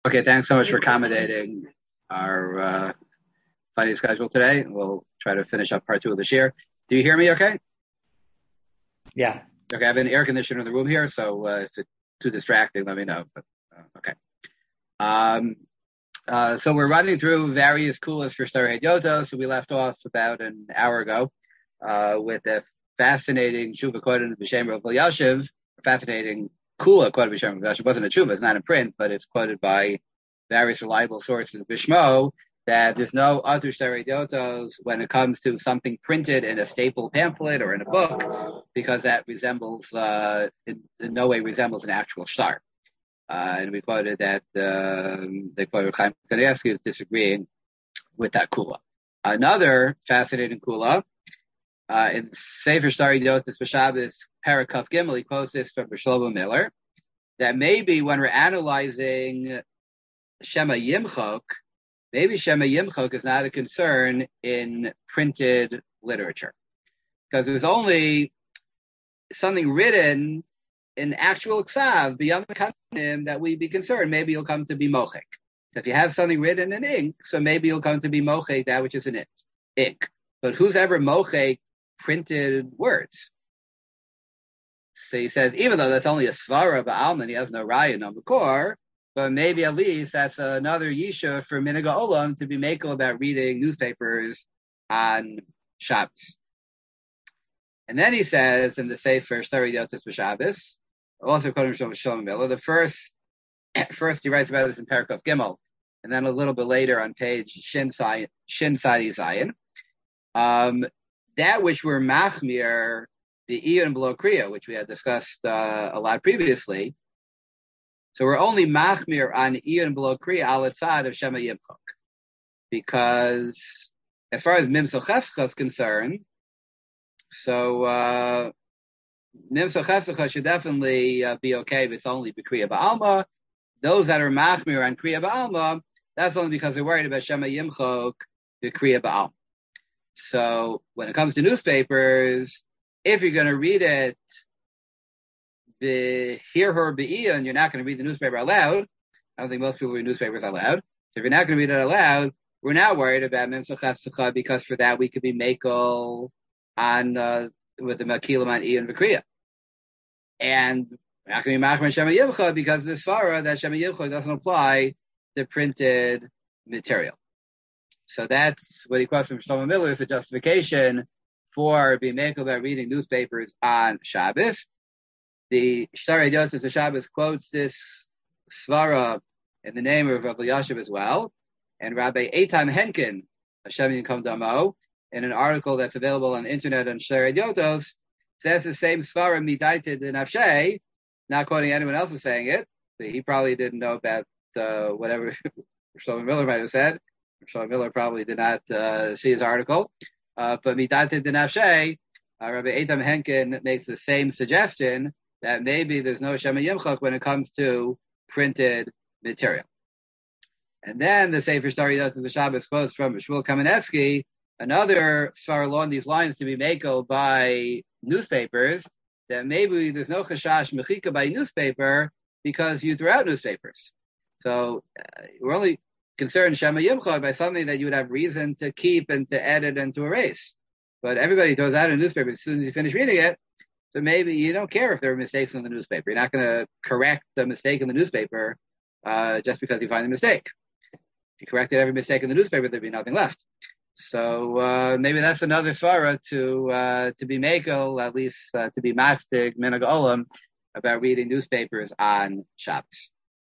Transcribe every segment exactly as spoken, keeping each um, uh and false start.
Okay, thanks so much for accommodating our uh, funny schedule today. We'll try to finish up part two of the share. Do you hear me okay? Yeah. Okay, I have an air conditioner in the room here, so uh, if it's too distracting, let me know. But uh, okay. Um, uh, so we're running through various kulas for Star Hedyotos. So we left off about an hour ago uh, with a fascinating Shuva quoted b'Shem Rav Elyashiv, fascinating kula quoted b'Shem Rav Elyashiv. It wasn't a Shuva, it's not in print, but it's quoted by various reliable sources b'Shmo, that there's no other stereodotos when it comes to something printed in a staple pamphlet or in a book, because that resembles, uh, in, in no way resembles an actual shtar. Uh, and we quoted that um, the quoted Chaim Kanievsky is disagreeing with that kula. Another fascinating kula uh, in Sefer Stereodotos B'Shabbos Parakuf Gimel, he quotes this from Shlomo Miller, that maybe when we're analyzing Shema Yimchok, maybe Shema Yimchok is not a concern in printed literature, because there's only something written in actual ksav beyond the kanim that we be concerned. Maybe you'll come to be mochek. So if you have something written in ink, so maybe you'll come to be mochek that which is in it, ink. But who's ever mochek printed words? So he says, even though that's only a svara ba'alman, he has no raya, no makor, but maybe at least that's another yisha for Minhag Olam to be makel about reading newspapers on Shabbos. And then he says in the Sefer Stereodotos B'Shabbos, also quoting from Shlomo Miller, the first, first he writes about this in Parakuf Gimel, and then a little bit later on page Shin Sadi Zion, um, that which were machmir, the Iyun below Kriya, which we had discussed uh, a lot previously. So we're only machmir on Iyun below Kriya al tzad of Shema Yimchok, because as far as Mim Sochefcha is concerned, so uh, Mim Sochefcha should definitely uh, be okay if it's only B'Kriya Ba'alma. Those that are machmir on Kriya Ba'alma, that's only because they're worried about Shema Yimchok B'Kriya Ba'alma. So when it comes to newspapers, if you're going to read it, the hear her be'iyun, you're not going to read the newspaper aloud. I don't think most people read newspapers aloud. So if you're not going to read it aloud, we're not worried about Mem Sochef Sucha, because for that we could be makel on uh, with the makilim on iyun v'kriya, and we're not going to be machmer Shema Yimcha because this svara that Shema Yimcha doesn't apply to printed material. So that's what he quotes from Shlomo Miller as a justification for being makel about reading newspapers on Shabbos. The Shtar Hedyotos Shabbos quotes this svara in the name of Rav Elyashiv as well, and Rabbi Eitan Henkin, Hashem Yinkom Damo, in an article that's available on the internet on Shtar Hedyotos, says the same svara midaited in Nafshay, not quoting anyone else is saying it. So he probably didn't know about uh, whatever Shlomo Miller might have said. Shlomo Miller probably did not uh, see his article, uh, but midaited in Nafshay, uh, Rabbi Eitan Henkin makes the same suggestion that maybe there's no Shema Yimchok when it comes to printed material. And then the Sefer Stereodotos B'Shabbos quotes from Shmuel Kamenetsky, another svara along these lines to be makel by newspapers, that maybe there's no chashash mechika by newspaper because you threw out newspapers. So uh, we're only concerned Shema Yimchok by something that you would have reason to keep and to edit and to erase. But everybody throws out a newspaper as soon as you finish reading it. So maybe you don't care if there are mistakes in the newspaper. You're not going to correct the mistake in the newspaper uh, just because you find the mistake. If you corrected every mistake in the newspaper, there'd be nothing left. So uh, maybe that's another svara to uh, to be makel, at least uh, to be mastig minhag olam, about reading newspapers on Shabbos.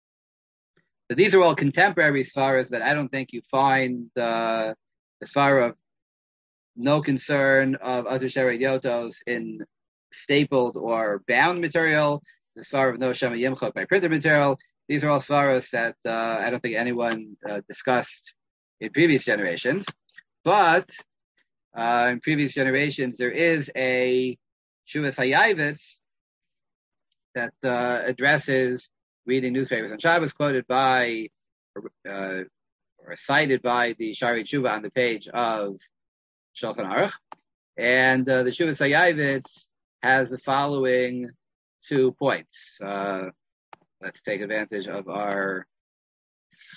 So these are all contemporary svaras that I don't think you find uh, the svara of no concern of other Sherediotos in stapled or bound material, the svara of no Shema Yimchok by printed material. These are all svaras that uh, I don't think anyone uh, discussed in previous generations. But uh, in previous generations, there is a Shuvas Hayavitz that uh, addresses reading newspapers on Shabbos, quoted by uh, or cited by the Shari Tshuva on the page of Shulchan Aruch. And uh, the Shuvas Hayavitz has the following two points. Uh, let's take advantage of our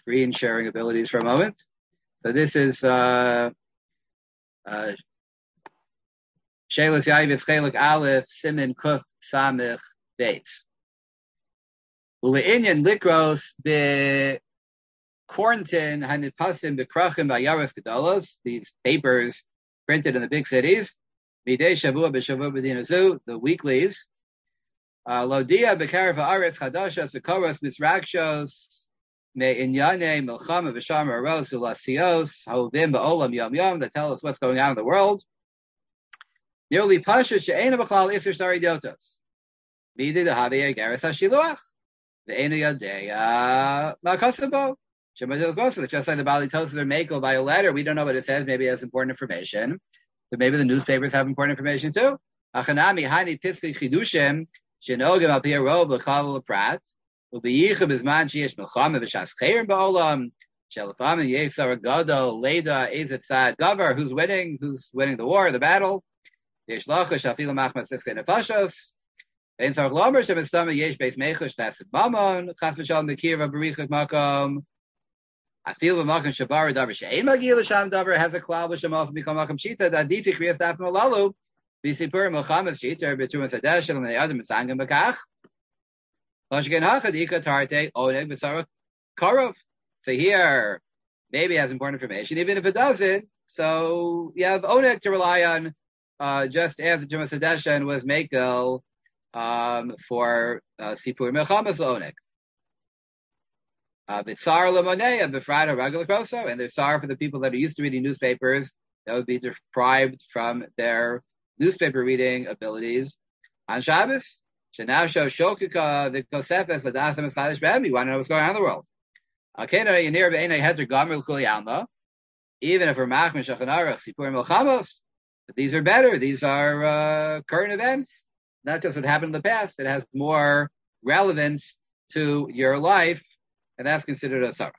screen sharing abilities for a moment. So this is uh, uh, Shelos Yaivitz Chelik Aleph Simin Kuf Samich Beis. Ule'inyan Likros be Quarantine Hanitpasim Bekrachim Bayaras Gedolos. These papers printed in the big cities. Midei Shavua B'Shavua B'Dinazu, the weeklies. Lodia B'Karav Haaretz Chadashas B'Koros Misrakshos Me Inyane Milchama V'Sham Aros Ulasios Hovim Ba'olam Yom Yom that tell us what's going on in the world. Nearly Pasha She'ena B'Chlal Isser Shari Diotos. Midei Dehavi Agaris HaShiluach Ve'ena Yodea Ma'Kosabo. Just like the Bali Tosis or Makel by a letter, we don't know what it says. Maybe it has important information. But maybe the newspapers have important information too. Achanami Hani Piski Chidushim Shinogim Al Pia Rov L'Chavel L'Prat U'Biyichim Bizman Sheish Melchama V'Shas Chayrim Ba'olam Shelafam and Yechsar Gado Leda Ezet Sad Gavar. Who's winning? Who's winning the war, the battle? Yesh Lachash Afila Machmas Siske Nefashos. Ein Sarach Lomer Shem Estama Yesh Beis Mechush Tasid Mamon Chas V'Shalom Mekir V'Barichik Makom. I feel the Makam Shabar Davar She'en Magil Sham Davar has a cloud with Shemaf Mikam Makam Shita that Difi Kriyas Daf Malalu Bisipur Muhammad Shita Betum Sadesh and the Adam Sangam Bakach Oshgen Hakadika Tarte Oneg Bitsara Karov. So here maybe it has important information, even if it doesn't. So you have Oneg to rely on, uh, just as the Juma Sadeshan was Makel um, for uh, Sipur Mechamas Oneg. Bitsar Lamonea, Bifrada Regular Kroso, and they're sorry for the people that are used to reading newspapers that would be deprived from their newspaper reading abilities on Shabbos. Shanav show Shokika, the Kosefes, the Dasam, Sladish Bam. You want to know what's going on in the world. Akena, Yanir, Be'ena, Hedr, Gomer, Kuliyama, even if we're Machman, Shachanarach, Sipur, Milchamos, but these are better. These are uh, current events, not just what happened in the past. It has more relevance to your life. And that's considered a sarach.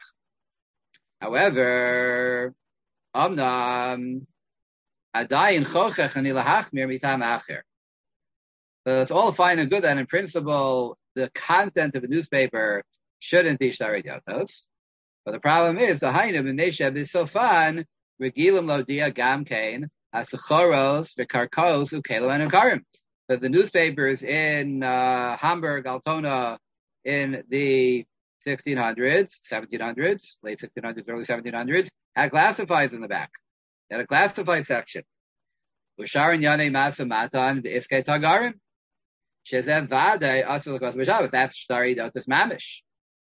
However, amnam adayin chochech ani lahachmir mitam acher. So it's all fine and good that in principle the content of a newspaper shouldn't be shtarei diotos. But the problem is the hainu b'neishev is so fun regilim lodia gam kain asuchoros v'karkos ukelo and karim. So the newspapers in uh, Hamburg, Altona, in the sixteen hundreds, seventeen hundreds, late sixteen hundreds, early seventeen hundreds, had classifieds in the back. They had a classified section. Usharin Yane Masa Matan V'iskei Tagarim. Shezev Vade Asul L'Kos B'Shabbos. That's Shtari Dotus Mamish.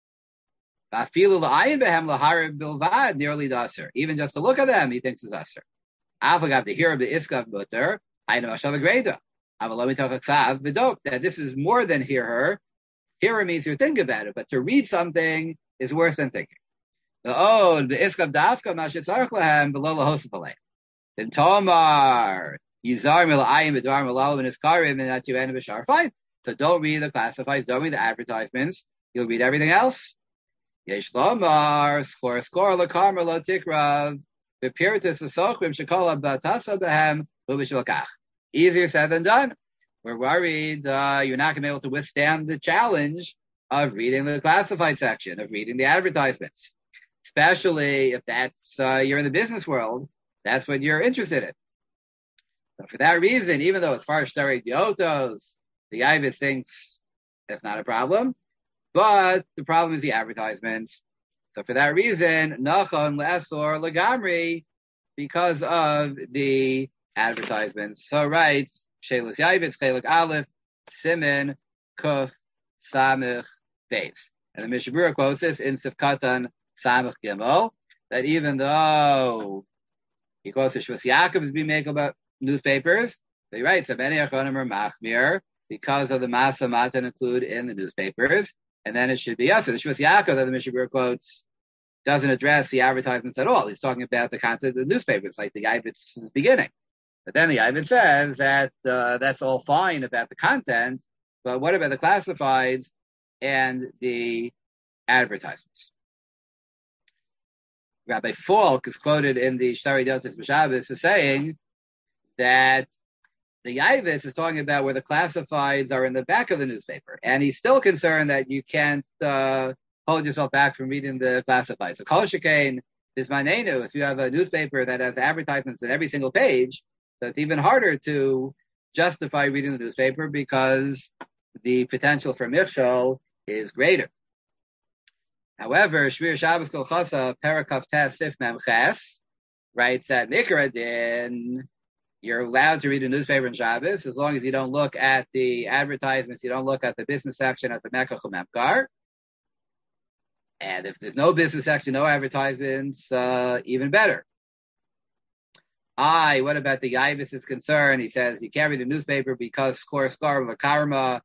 V'afilu L'Ayin Behem L'Harib Bilvad nearly Daser. Even just to look at them, he thinks is Aser. Avagav the hero of the Iskav Mutter, Ainu Ashav Greda. Avalomi Tachaksav V'Dok. That this is more than hear her. Hearer means you think about it, but to read something is worse than thinking. The old, the iskav dafka mashitzarch lahem below lahosif alei. Then tomar yizar milayim b'dvar malalim and iskarim and that you end b'shar fine. So don't read the classifieds, don't read the advertisements. You'll read everything else. Yesh lomar skor skor lakamar lo tikrav b'piritus l'sochrim shekola b'tasa b'hem u'b'shvakach. Easier said than done. We're worried uh, you're not going to be able to withstand the challenge of reading the classified section, of reading the advertisements, especially if that's uh, you're in the business world. That's what you're interested in. So for that reason, even though as far as Shtari Diotos, the Yavitz thinks that's not a problem, but the problem is the advertisements. So for that reason, Nachon Le'asor Legamri, because of the advertisements. So writes Shelos Yavitz, Chelik Aleph, Simin, Kuf, Samich, Beis. And the Mishnah Berurah quotes this in Sifkatan Samich Gimel, that even though he quotes the Shvus Yaakov is being made about newspapers, but he writes that many Achonim are Machmir because of the Masa Matan include in the newspapers, and then it should be us. So the Shvus Yaakov that the Mishnah Berurah quotes doesn't address the advertisements at all. He's talking about the content of the newspapers, like the Yavitz's beginning. But then the Yavitz says that uh, that's all fine about the content, but what about the classifieds and the advertisements? Rabbi Falk is quoted in the Shtari Diotos B'Shabbos as saying that the Yavitz is talking about where the classifieds are in the back of the newspaper, and he's still concerned that you can't uh, hold yourself back from reading the classified. So Kol Shekain is Manenu. If you have a newspaper that has advertisements in every single page, so it's even harder to justify reading the newspaper because the potential for Michshol is greater. However, Shmir Shabbos Kol Chasa, Parakaf Tes Sif Mem Ches, writes that Mikra Din, you're allowed to read a newspaper in Shabbos as long as you don't look at the advertisements, you don't look at the business section at the Mekach Memkar. And if there's no business section, no advertisements, uh, even better. I, what about the Yibis is concerned? He says you can't read a newspaper because skor skor karma.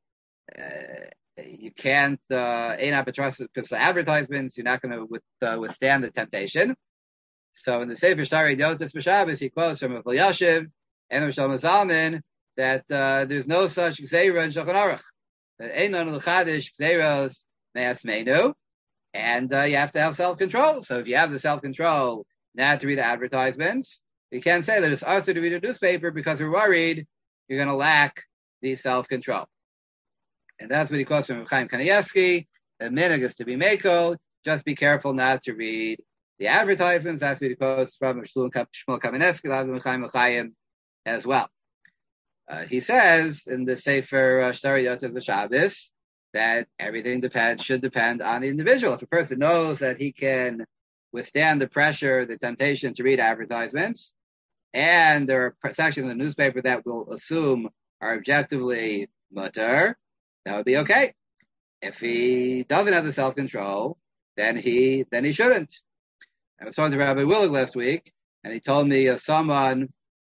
You can't, uh, ain't not trusted because of advertisements. You're not going to with, uh, withstand the temptation. So in the Sefer Shtari Yotis B'Shabbos, he quotes from Rav Yashiv and Rav Shlomo Zalman that uh, there's no such gzeira in Shulchan Aruch. That ain't none of the chadish gzeiros me'atzmeinu, and uh, you have to have self-control. So if you have the self-control not to read the advertisements, you can't say that it's also to read a newspaper because we're worried you're going to lack the self-control. And that's what he quotes from Chaim Kanievsky. The minhag is to be mekel. Just be careful not to read the advertisements. That's what he quotes from Shmuel Kamenetsky, Chaim Chaim as well. Uh, he says in the Sefer uh, Shtari Yotiv Shabbos that everything depends should depend on the individual. If a person knows that he can withstand the pressure, the temptation to read advertisements, and there are sections in the newspaper that will assume are objectively mutter, that would be okay. If he doesn't have the self-control, then he then he shouldn't. I was talking to Rabbi Willig last week, and he told me of someone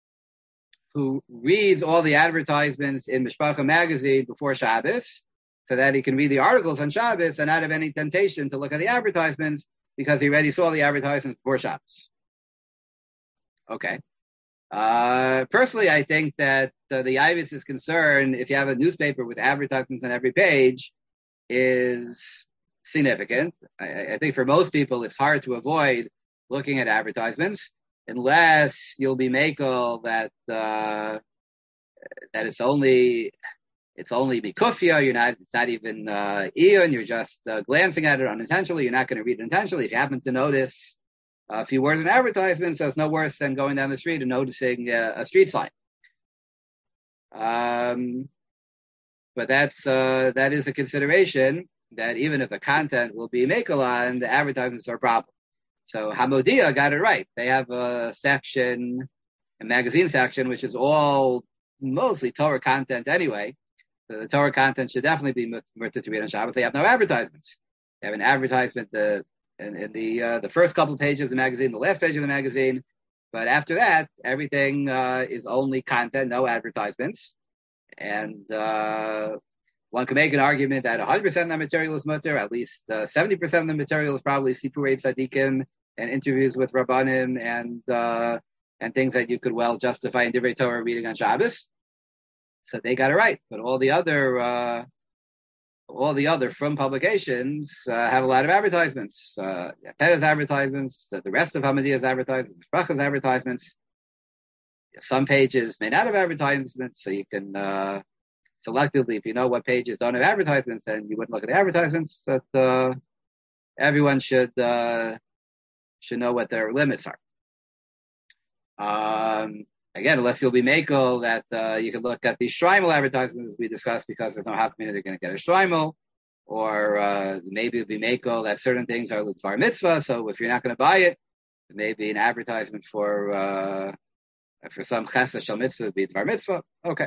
who reads all the advertisements in Mishpacha magazine before Shabbos, so that he can read the articles on Shabbos and not have any temptation to look at the advertisements because he already saw the advertisements before Shabbos. Okay. Uh, personally, I think that uh, the I V I S is concerned if you have a newspaper with advertisements on every page is significant. I, I think for most people, it's hard to avoid looking at advertisements unless you'll be makel that uh, that it's only it's only bikufia. You're not. It's not even uh, eon. You're just uh, glancing at it unintentionally. You're not going to read it intentionally. If you happen to notice a few words in advertisements, so it's no worse than going down the street and noticing uh, a street sign. Um, but that's uh, that is a consideration that even if the content will be mekel on, the advertisements are a problem. So Hamodia got it right. They have a section, a magazine section, which is all mostly Torah content anyway. So the Torah content should definitely be mutter to read on Shabbos. They have no advertisements. They have an advertisement the, in, in the uh, the first couple of pages of the magazine, the last page of the magazine. But after that, everything uh, is only content, no advertisements. And uh, one can make an argument that one hundred percent of the material is mutter, at least uh, seventy percent of the material is probably Sipurei Tzadikim and interviews with Rabbanim and uh, and things that you could well justify in Divrei Torah reading on Shabbos. So they got it right. But all the other uh, all the other from publications uh, have a lot of advertisements. Uh, Yateda's advertisements, uh, the rest of Hamadiya's advertisements, Bracha's advertisements. Some pages may not have advertisements, so you can uh, selectively, if you know what pages don't have advertisements, then you wouldn't look at the advertisements. But uh, everyone should uh, should know what their limits are. Um, again, unless you'll be makel that uh, you can look at the Shreimel advertisements as we discussed, because there's no half minute they're going to get a Shreimel, or uh, maybe it'll be makel that certain things are Bar Mitzvah, so if you're not going to buy it, it may be an advertisement for uh, for some Chesed Shel Mitzvah would be Bar Mitzvah. Okay.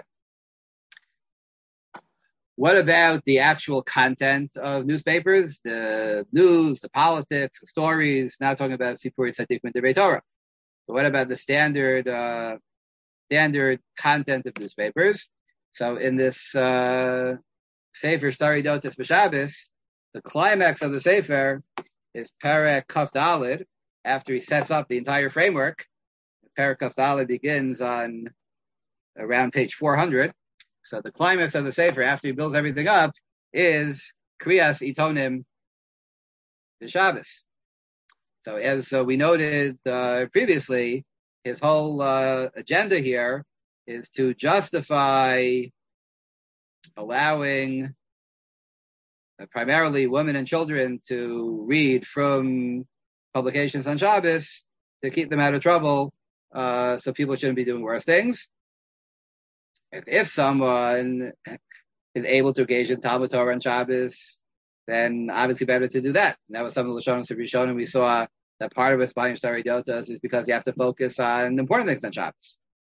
What about the actual content of newspapers, the news, the politics, the stories? Not talking about Sipurei Tzadikim and Divrei Torah. But what about the standard uh, standard content of newspapers? So in this uh, Sefer Shtari Yotis B'Shabbos, the climax of the Sefer is Perek Kaf Daled. After he sets up the entire framework, Perek Kaf Daled begins on around page four hundred. So the climax of the Sefer, after he builds everything up, is Kriyas Itonim B'Shabbos. So as uh, we noted uh, previously, his whole uh, agenda here is to justify allowing primarily women and children, to read from publications on Shabbos to keep them out of trouble, uh, so people shouldn't be doing worse things. If, if someone is able to engage in Talmud Torah on Shabbos, then obviously better to do that. And that was some of the Lashonim of Rishonim. We saw that part of it buying Shtari Dotas is because you have to focus on important things on Shabbos.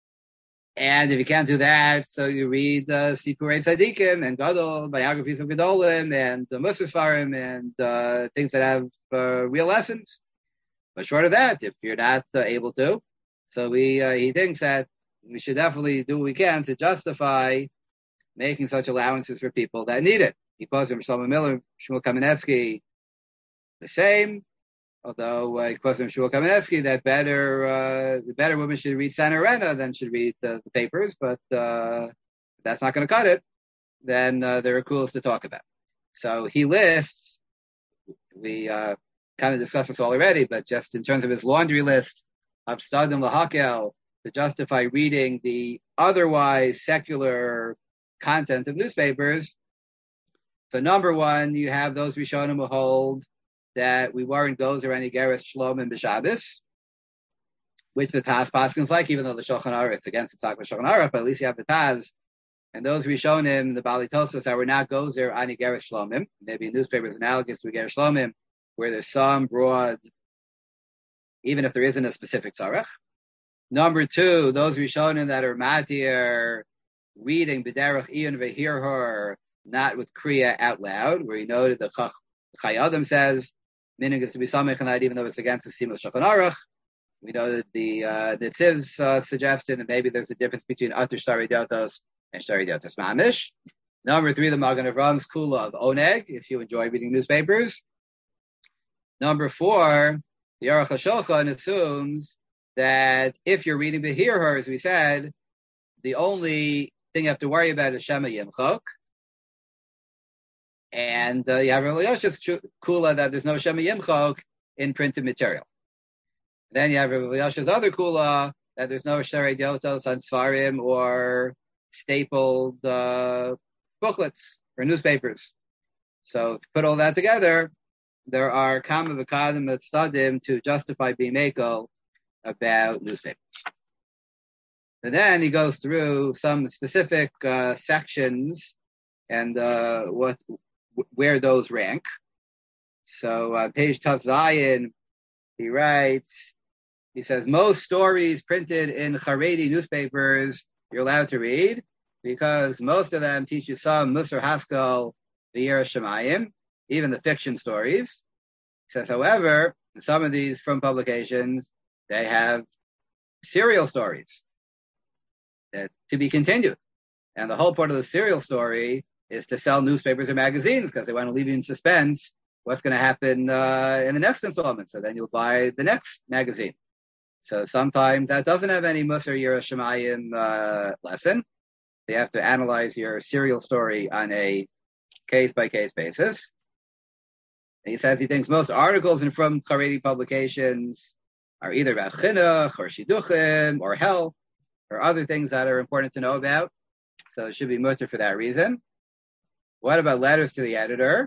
And if you can't do that, so you read uh, Sipurei Tzadikim and Gadol, biographies of Gedolim, and uh, Musar Sfarim, and uh, things that have uh, real lessons. But short of that, if you're not uh, able to, so we uh, he thinks that we should definitely do what we can to justify making such allowances for people that need it. He quotes from Shlomo Miller, Shmuel Kamenetsky, the same. Although uh, he quotes from Shmuel Kamenetsky that better uh, the better women should read Sana Arena than should read the, the papers, but uh, if that's not going to cut it, then uh, there are cools to talk about. So he lists, we uh, kind of discussed this all already, but just in terms of his laundry list of Stadim Lahakel to justify reading the otherwise secular content of newspapers. So number one, you have those Rishonim who hold that we weren't goes or any Geras Shlom and B'Shabbos, which the Taz Paskins like, even though the Shulchan Aruch is against the Tzak Shulchan Aruch, but at least you have the Taz. And those Rishonim, the Bali Tosos, that were not goes or any Geras Shlomim, maybe newspapers analogous to Geras Shlomim, where there's some broad, even if there isn't a specific tzarech. Number two, those Rishonim that are matir, reading B'derech Iyon V'hirhor, not with Kriya out loud, where he noted the Chai Adam says, meaning is to be samech on that, even though it's against the Simul Shulchan Aruch. We know that the uh, the Tziv's uh, suggested that maybe there's a difference between Atur Shtari Dotos and Shtari Dotos Mamish. Number three, the Magen Avram's Kula of Oneg, if you enjoy reading newspapers. Number four, the Aruch HaShulchan assumes that if you're reading the Hirhor, as we said, the only thing you have to worry about is Shema Yimchok. And uh, you have Rav Elyashi's Kula that there's no Shema Yimchok in printed material. Then you have Rav Elyashi's other Kula that there's no Shtari Dotos on Sfarim or stapled uh, booklets or newspapers. So to put all that together, there are Kama V'Kadim that Stadim to justify Bimeko about newspapers. And then he goes through some specific uh, sections and uh, what where those rank. So uh, page Tav Zayin, he writes, he says, most stories printed in Haredi newspapers you're allowed to read because most of them teach you some Musar Haskell, the Yiras Shamayim, even the fiction stories. He says, however, some of these from publications, they have serial stories that to be continued. And the whole part of the serial story is to sell newspapers or magazines because they want to leave you in suspense what's going to happen uh, in the next installment. So then you'll buy the next magazine. So sometimes that doesn't have any Musar Yiras Shamayim uh, lesson. You have to analyze your serial story on a case-by-case basis. And he says he thinks most articles in from Haredi publications are either about chinuch or shiduchim or health or other things that are important to know about. So it should be mutter for that reason. What about letters to the editor?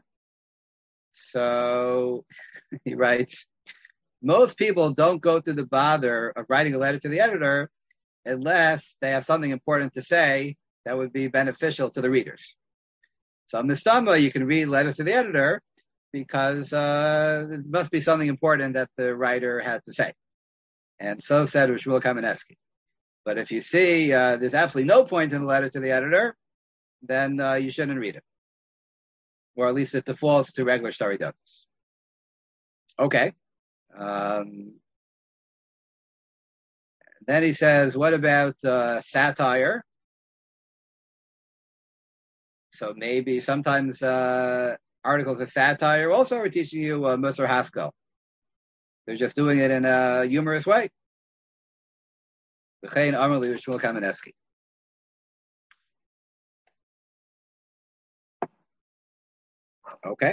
So he writes, most people don't go through the bother of writing a letter to the editor unless they have something important to say that would be beneficial to the readers. So Mistama, you can read letters to the editor because uh, it must be something important that the writer had to say. And so said Shmuel Kamenetsky. But if you see uh, there's absolutely no point in the letter to the editor, then uh, you shouldn't read it. Or at least it defaults to regular Shtari Dotos. Okay. Um, then he says, what about uh, satire? So maybe sometimes uh, articles of satire also are teaching you uh, Musar Haskell. They're just doing it in a humorous way. V'chein Amar li Shmuel Kamenetsky. Okay.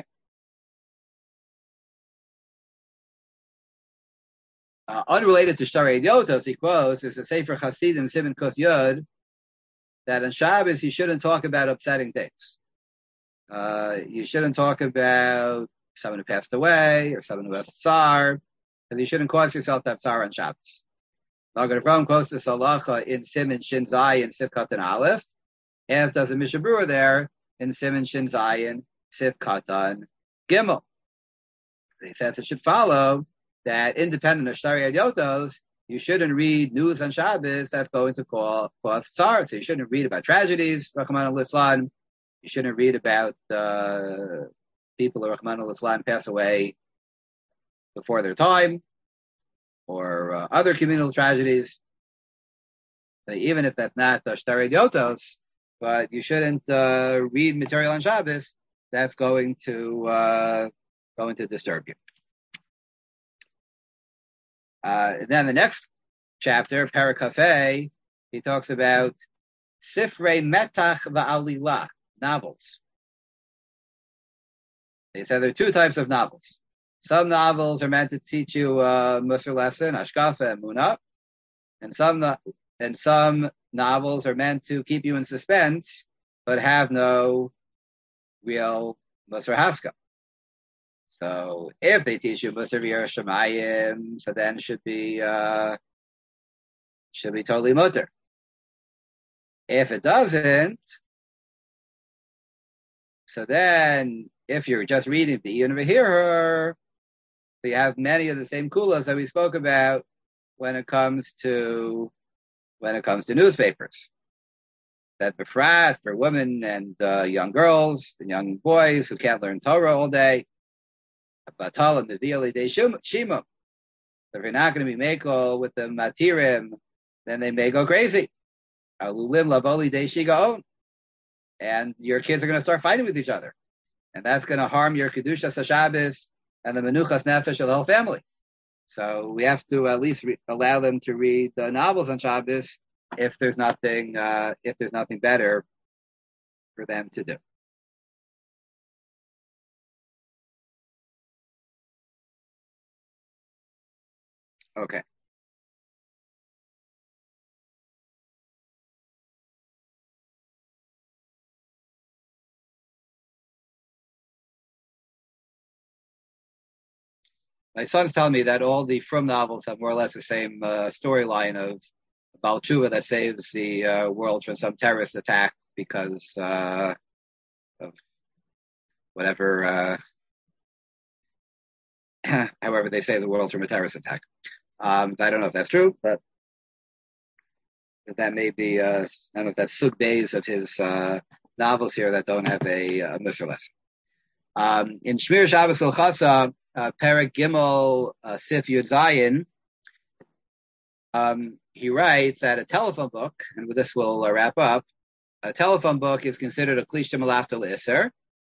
Uh, unrelated to Shtari Dotos, he quotes, is a Sefer Hasidim Siman Kuf Yud, that on Shabbos you shouldn't talk about upsetting things. Uh, you shouldn't talk about someone who passed away or someone who has tsar, because you shouldn't cause yourself to have tsar on Shabbos. Magen Avraham quotes this halacha in Siman Shin Zayin Sif Katan Aleph, as does the Mishnah Berurah there in Siman Shin Zayin Sif Katan Gimel. They said it should follow that independent of Shtari Adyotos, you shouldn't read news on Shabbos that's going to call cause tsar. So you shouldn't read about tragedies, Rahman al-Islam. You shouldn't read about uh, people who Rahman al-Islam pass away before their time, or uh, other communal tragedies. So even if that's not uh, Shtari Adyotos, but you shouldn't uh, read material on Shabbos that's going to uh, going to disturb you. Uh, and then the next chapter, Parakafeh, he talks about Sifrei Metach Va'alila, novels. He said there are two types of novels. Some novels are meant to teach you a Musar lesson, Ashkafa and Muna, and some no- and some novels are meant to keep you in suspense, but have no real Musar Haskell. So if they teach you Musar V'Yerushalayim, so then it should be uh, should be totally mutter. If it doesn't, so then if you're just reading B'Iyun V'Hirur, you have many of the same kulas that we spoke about when it comes to when it comes to newspapers. That befrat for women and uh, young girls and young boys who can't learn Torah all day. Batal and the Vili de Shima. If you're not going to be meko with the matirim, then they may go crazy. Alulim lavoli de shigaon, and your kids are going to start fighting with each other, and that's going to harm your kedushas hashabbos and the menuchas nefesh of the whole family. So we have to at least re- allow them to read the novels on Shabbos if there's nothing uh, if there's nothing better for them to do. Okay. My son's telling me that all the Frum novels have more or less the same uh, storyline of Baal Tshuva that saves the uh, world from some terrorist attack because uh, of whatever, uh, however they save the world from a terrorist attack. Um, I don't know if that's true, but that may be, uh, I don't know if that's Sug Bays of his uh, novels here that don't have a, a Musar lesson. Um, in Shmir Shabbos Kol Chasa, uh, Perek Gimel uh, Sif Yud Zayin, um, he writes that a telephone book, and with this we'll uh, wrap up, a telephone book is considered a Klishta Malachta L'Isser,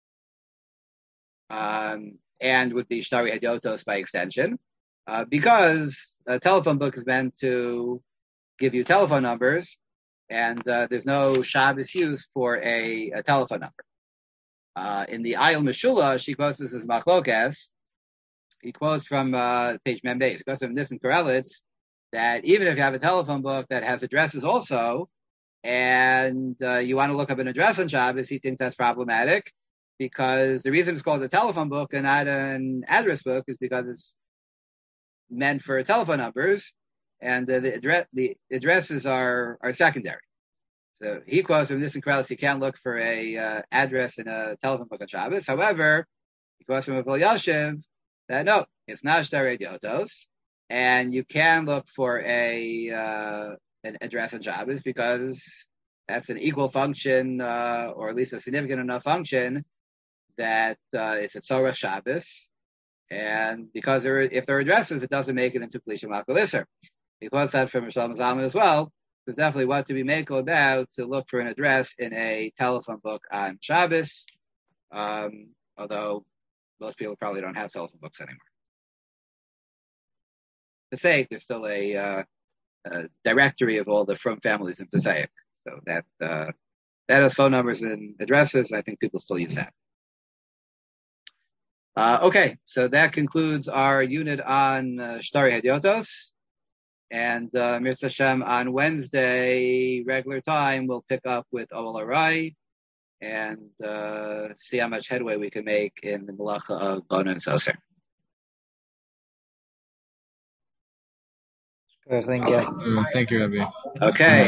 um, and would be Shtari Hadyotos by extension, uh, because a telephone book is meant to give you telephone numbers, and uh, there's no Shabbos use for a, a telephone number. Uh, in the Ayil Meshula, she quotes this as Machlokas. He quotes from uh, page Membeis. He quotes from Nissen Karelitz that even if you have a telephone book that has addresses also, and uh, you want to look up an address on Shabbos, he thinks that's problematic because the reason it's called a telephone book and not an address book is because it's meant for telephone numbers, and uh, the address the addresses are are secondary. So he quotes from this incredible, you can't look for a uh, address in a telephone book on Shabbos. However, he quotes from Avol Yashiv that no, it's not Shtari Adyotos, and you can look for a uh, an address on Shabbos because that's an equal function, uh, or at least a significant enough function that uh, it's a Tzorach Shabbos, and because there, if there are addresses, it doesn't make it into Klisha Malchal Isser. He quotes that from Rishon Zalman as well. There's definitely what to be makel about to look for an address in a telephone book on Shabbos, um, although most people probably don't have telephone books anymore. Passaic, there's still a, uh, a directory of all the Frum families in Passaic. So that uh, that has phone numbers and addresses. I think people still use that. Uh, okay, so that concludes our unit on uh, Shtari Hadyotos. And uh, Mirza Hashem on Wednesday, regular time, we'll pick up with Ol Arai. and uh, see how much headway we can make in the malacha of Bona and Soser. Thank you. Uh, thank you, Rabbi. Okay.